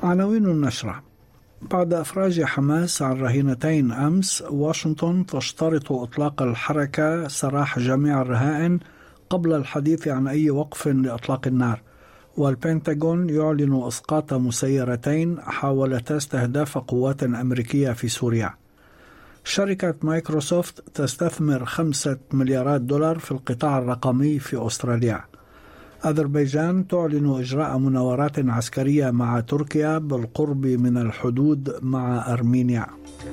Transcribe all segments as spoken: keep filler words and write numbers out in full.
عناوين النشرة: بعد إفراج حماس عن رهينتين أمس، واشنطن تشترط إطلاق الحركة سراح جميع الرهائن قبل الحديث عن أي وقف لإطلاق النار. والبنتاغون يعلن إسقاط مسيرتين حاولتا استهداف قوات أمريكية في سوريا. شركة مايكروسوفت تستثمر خمسة مليارات دولار في القطاع الرقمي في أستراليا. أذربيجان تعلن إجراء مناورات عسكرية مع تركيا بالقرب من الحدود مع أرمينيا.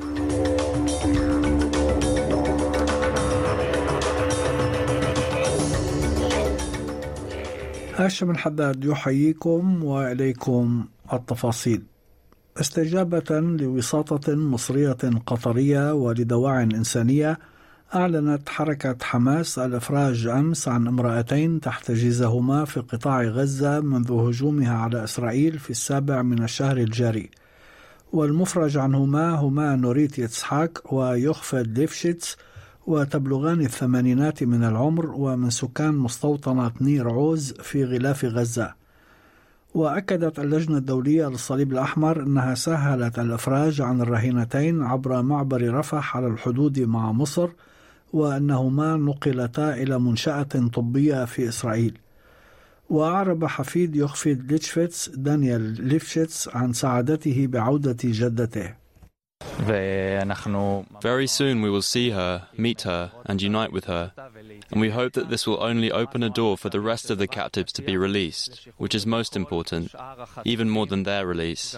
هاشم الحداد يحييكم وإليكم التفاصيل. استجابة لوساطة مصرية قطرية ولدواعٍ إنسانية، أعلنت حركة حماس الإفراج أمس عن امرأتين تحتجزهما في قطاع غزة منذ هجومها على إسرائيل في السابع من الشهر الجاري. والمفرج عنهما هما نوريت يتسحاك ويوخفد ليفشيتس، وتبلغان الثمانينات من العمر، ومن سكان مستوطنة نير عوز في غلاف غزة. وأكدت اللجنة الدولية للصليب الأحمر أنها سهلت الإفراج عن الرهينتين عبر معبر رفح على الحدود مع مصر، وأنهما نقلتا إلى منشأة طبية في إسرائيل. وأعرب حفيد يوخفيد ليتشفيتس دانيال ليفشيتس عن سعادته بعودة جدته. Very soon we will see her, meet her, and unite with her, and we hope that this will only open a door for the rest of the captives to be released, which is most important, even more than their release.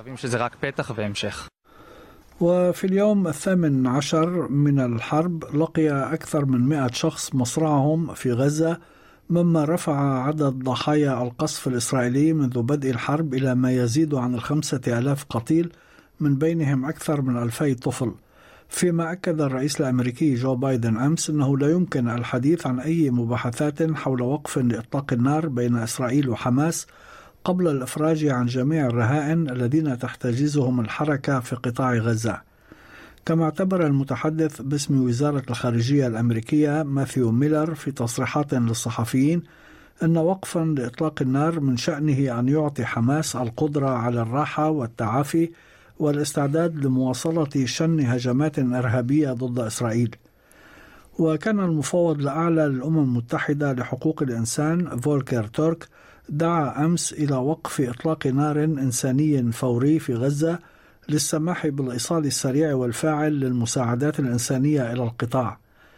وفي اليوم الثامن عشر من الحرب لقي أكثر من مئة شخص مصرعهم في غزة، مما رفع عدد ضحايا القصف الإسرائيلي منذ بدء الحرب إلى ما يزيد عن الخمسة آلاف قتيل، من بينهم أكثر من ألفي طفل. فيما أكد الرئيس الأمريكي جو بايدن أمس أنه لا يمكن الحديث عن أي مباحثات حول وقف لإطلاق النار بين إسرائيل وحماس قبل الإفراج عن جميع الرهائن الذين تحتجزهم الحركة في قطاع غزة. كما اعتبر المتحدث باسم وزارة الخارجية الأمريكية ماثيو ميلر في تصريحات للصحفيين أن وقفا لإطلاق النار من شأنه أن يعطي حماس القدرة على الراحة والتعافي والاستعداد لمواصلة شن هجمات إرهابية ضد إسرائيل. وكان المفوض الأعلى للأمم المتحدة لحقوق الإنسان فولكر تورك دعا أمس إلى وقف إطلاق نار إنساني فوري في غزة للسماح بالإيصال السريع والفاعل للمساعدات الإنسانية إلى القطاع.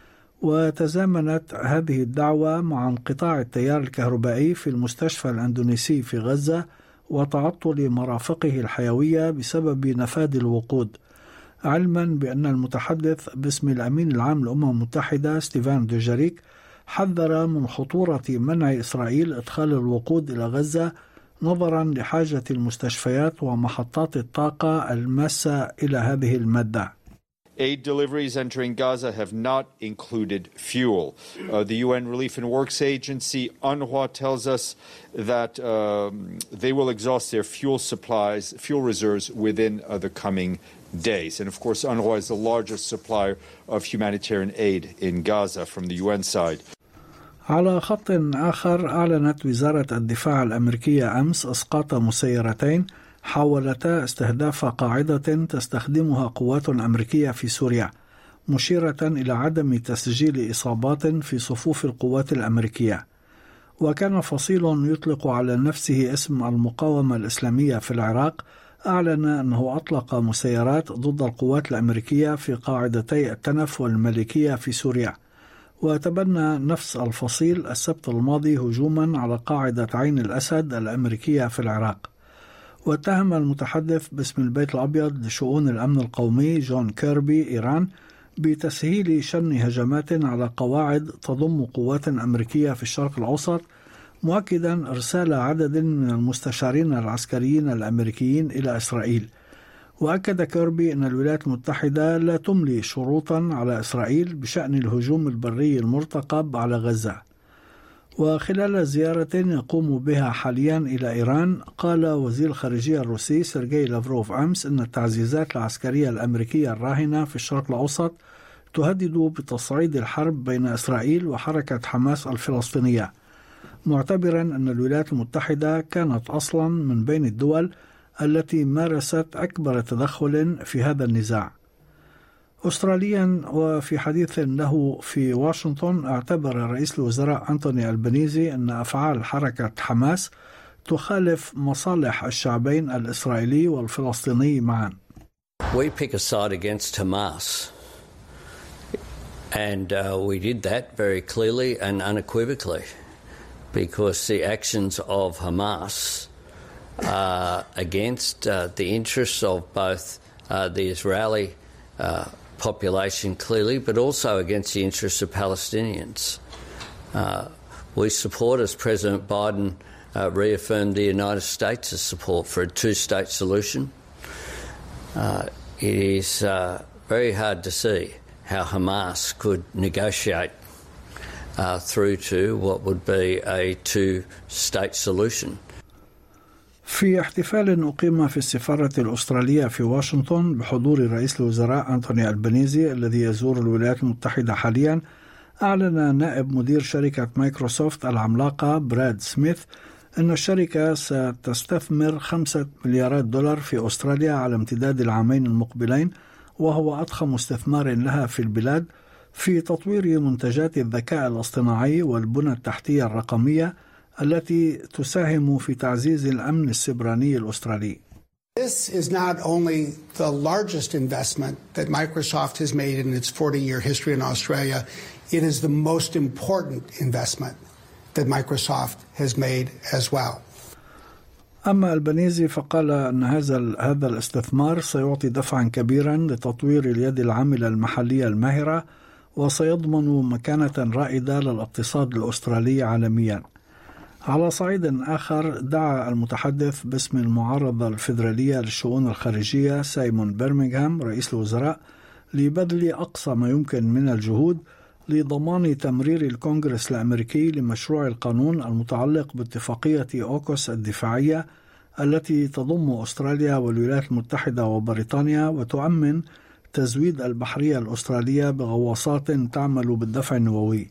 وتزامنت هذه الدعوة مع انقطاع التيار الكهربائي في المستشفى الأندونيسي في غزة وتعطل مرافقه الحيوية بسبب نفاذ الوقود، علما بأن المتحدث باسم الأمين العام للأمم المتحدة ستيفان دوجاريك حذر من خطورة منع إسرائيل إدخال الوقود إلى غزة نظرا لحاجة المستشفيات ومحطات الطاقة الماسة إلى هذه المادة. Aid deliveries entering Gaza have not included fuel. Uh, the U N Relief and Works Agency, UNRWA, tells us that um, they will exhaust their fuel supplies, fuel reserves within uh, the coming days. And of course, UNRWA is the largest supplier of humanitarian aid in Gaza from the U N side. على خط آخر، أعلنت وزارة الدفاع الأمريكية أمس إسقاط مسيرتين حاولتا استهداف قاعدة تستخدمها قوات أمريكية في سوريا، مشيرة إلى عدم تسجيل إصابات في صفوف القوات الأمريكية. وكان فصيل يطلق على نفسه اسم المقاومة الإسلامية في العراق أعلن أنه أطلق مسيرات ضد القوات الأمريكية في قاعدتي التنف والملكية في سوريا. وتبنى نفس الفصيل السبت الماضي هجوما على قاعدة عين الأسد الأمريكية في العراق. واتهم المتحدث باسم البيت الأبيض لشؤون الأمن القومي جون كيربي إيران بتسهيل شن هجمات على قواعد تضم قوات أمريكية في الشرق الأوسط، مؤكدا إرسال عدد من المستشارين العسكريين الأمريكيين إلى إسرائيل. وأكد كيربي أن الولايات المتحدة لا تملي شروطا على إسرائيل بشأن الهجوم البري المرتقب على غزة. وخلال زيارة يقوم بها حاليا إلى إيران، قال وزير الخارجية الروسي سيرجي لافروف أمس أن التعزيزات العسكرية الأمريكية الراهنة في الشرق الأوسط تهدد بتصعيد الحرب بين إسرائيل وحركة حماس الفلسطينية، معتبرا أن الولايات المتحدة كانت أصلا من بين الدول التي مارست أكبر تدخل في هذا النزاع. أستراليا، وفي حديث له في واشنطن، اعتبر رئيس الوزراء أنتوني ألبانيزي أن أفعال حركة حماس تخالف مصالح الشعبين الإسرائيلي والفلسطيني معا. We pick a side against Hamas, and uh, we did that very clearly and unequivocally, because the actions of Hamas are against uh, the interests of both uh, the Israeli uh, population clearly, but also against the interests of Palestinians. Uh, we support, as President Biden uh, reaffirmed the United States' support for a two-state solution. Uh, it is uh, very hard to see how Hamas could negotiate uh, through to what would be a two-state solution. في احتفال أقيم في السفارة الأسترالية في واشنطن بحضور رئيس الوزراء أنتوني ألبانيزي الذي يزور الولايات المتحدة حاليا، أعلن نائب مدير شركة مايكروسوفت العملاقة براد سميث أن الشركة ستستثمر خمسة مليارات دولار في أستراليا على امتداد العامين المقبلين، وهو أضخم استثمار لها في البلاد في تطوير منتجات الذكاء الاصطناعي والبنى التحتية الرقمية التي تساهم في تعزيز الأمن السيبراني الأسترالي. This is not only the largest investment that Microsoft has made in its forty-year history in Australia, it is the most important investment that Microsoft has made as well. أما ألبانيزي فقال أن هذا هذا الاستثمار سيعطي دفعا كبيرا لتطوير اليد العاملة المحلية الماهرة، وسيضمن مكانة رائدة للاقتصاد الأسترالي عالميا. على صعيد آخر، دعا المتحدث باسم المعارضة الفيدرالية للشؤون الخارجية سايمون برمنغهام رئيس الوزراء لبذل أقصى ما يمكن من الجهود لضمان تمرير الكونغرس الأمريكي لمشروع القانون المتعلق باتفاقية أوكوس الدفاعية التي تضم أستراليا والولايات المتحدة وبريطانيا، وتؤمن تزويد البحرية الأسترالية بغواصات تعمل بالدفع النووي.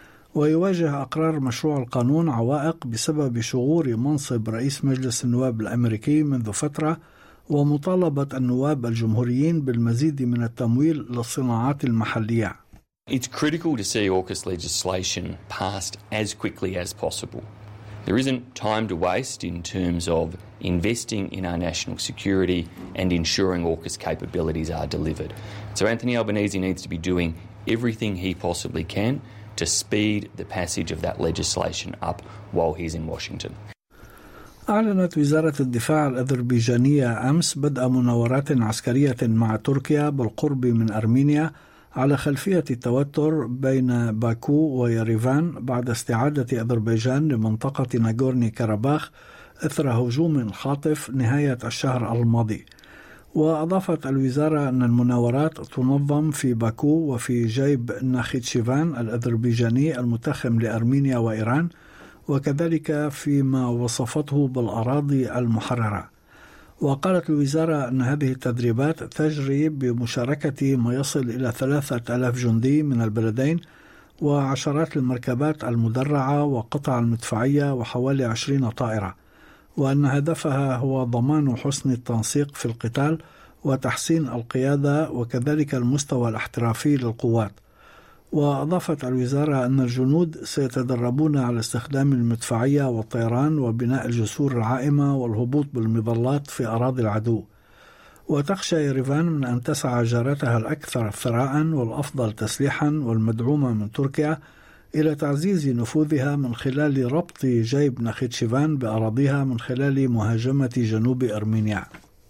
ويواجه أقرار مشروع القانون عوائق بسبب شغور منصب رئيس مجلس النواب الأمريكي منذ فترة، ومطالبة النواب الجمهوريين بالمزيد من التمويل للصناعات المحلية. It's critical to see AUKUS legislation passed as quickly as possible. There isn't time to waste in terms of investing in our national security and ensuring AUKUS capabilities are delivered. So Anthony Albanese needs to be doing everything he possibly can to speed the passage of that legislation up while he's in Washington. أعلنت وزارة الدفاع الأذربيجانية أمس بدء مناورات عسكرية مع تركيا بالقرب من أرمينيا على خلفية التوتر بين باكو ويريفان بعد استعادة أذربيجان لمنطقة ناغورني كاراباخ إثر هجوم خاطف نهاية الشهر الماضي. وأضافت الوزارة أن المناورات تنظم في باكو وفي جيب ناخيتشيفان الأذربيجاني المتخم لأرمينيا وإيران، وكذلك فيما وصفته بالأراضي المحررة. وقالت الوزارة أن هذه التدريبات تجري بمشاركة ما يصل إلى ثلاثة آلاف جندي من البلدين وعشرات المركبات المدرعة وقطع المدفعية وحوالي عشرين طائرة، وأن هدفها هو ضمان حسن التنسيق في القتال وتحسين القيادة وكذلك المستوى الاحترافي للقوات. وأضافت الوزارة أن الجنود سيتدربون على استخدام المدفعية والطيران وبناء الجسور العائمة والهبوط بالمظلات في أراضي العدو. وتخشى يريفان من أن تسعى جارتها الأكثر ثراء والأفضل تسليحا والمدعومة من تركيا إلى تعزيز نفوذها من خلال ربط جيب ناخيتشيفان بأراضيها من خلال مهاجمة جنوب أرمينيا.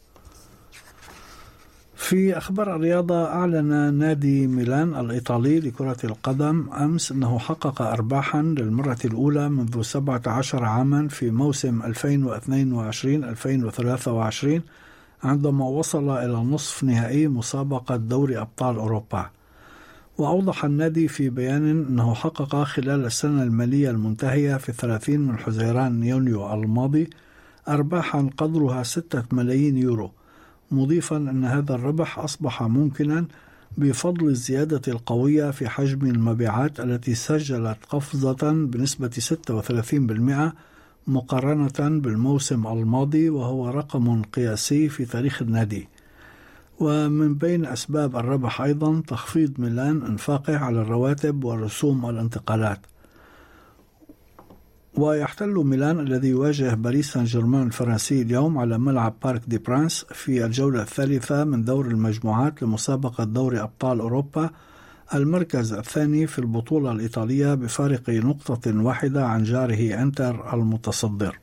في أخبار الرياضة، أعلن نادي ميلان الإيطالي لكرة القدم أمس أنه حقق أرباحا للمرة الأولى منذ سبعة عشر عاما في موسم ألفين واثنين وعشرين ألفين وثلاثة وعشرين، عندما وصل إلى نصف نهائي مسابقة دوري أبطال أوروبا. وأوضح النادي في بيان أنه حقق خلال السنة المالية المنتهية في الثلاثين من حزيران يونيو الماضي أرباحا قدرها ستة ملايين يورو، مضيفا أن هذا الربح أصبح ممكنا بفضل الزيادة القوية في حجم المبيعات التي سجلت قفزة بنسبة ستة وثلاثين بالمئة مقارنة بالموسم الماضي، وهو رقم قياسي في تاريخ النادي. ومن بين أسباب الربح أيضا تخفيض ميلان انفاقه على الرواتب ورسوم الانتقالات. ويحتل ميلان الذي يواجه باريس سان جيرمان الفرنسي اليوم على ملعب بارك دي برانس في الجولة الثالثة من دور المجموعات لمسابقة دوري أبطال أوروبا المركز الثاني في البطولة الإيطالية بفارق نقطة واحدة عن جاره انتر المتصدر.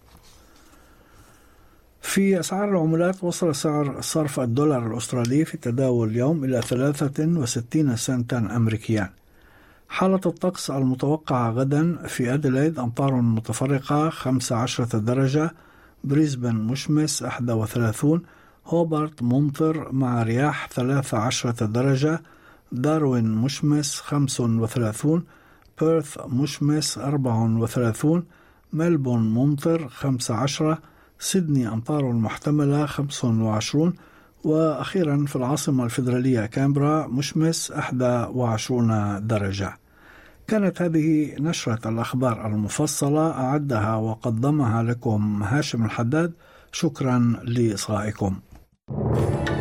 في أسعار العملات، وصل سعر صرف الدولار الأسترالي في التداول اليوم إلى ثلاثة وستين سنتا أمريكيا. حالة الطقس المتوقعة غدا: في أديلايد أمطار متفرقة خمسة عشر درجة، بريسبن مشمس واحد وثلاثين، هوبارت ممطر مع رياح ثلاثة عشر درجة، داروين مشمس خمسة وثلاثين، بيرث مشمس أربعة وثلاثين، ملبون ممطر خمسة عشر، سيدني أمطار محتملة خمسة وعشرين، وأخيرا في العاصمة الفيدرالية كامبرا مشمس واحد وعشرين درجة. كانت هذه نشرة الأخبار المفصلة، أعدها وقدمها لكم هاشم الحداد. شكرا لإصغائكم.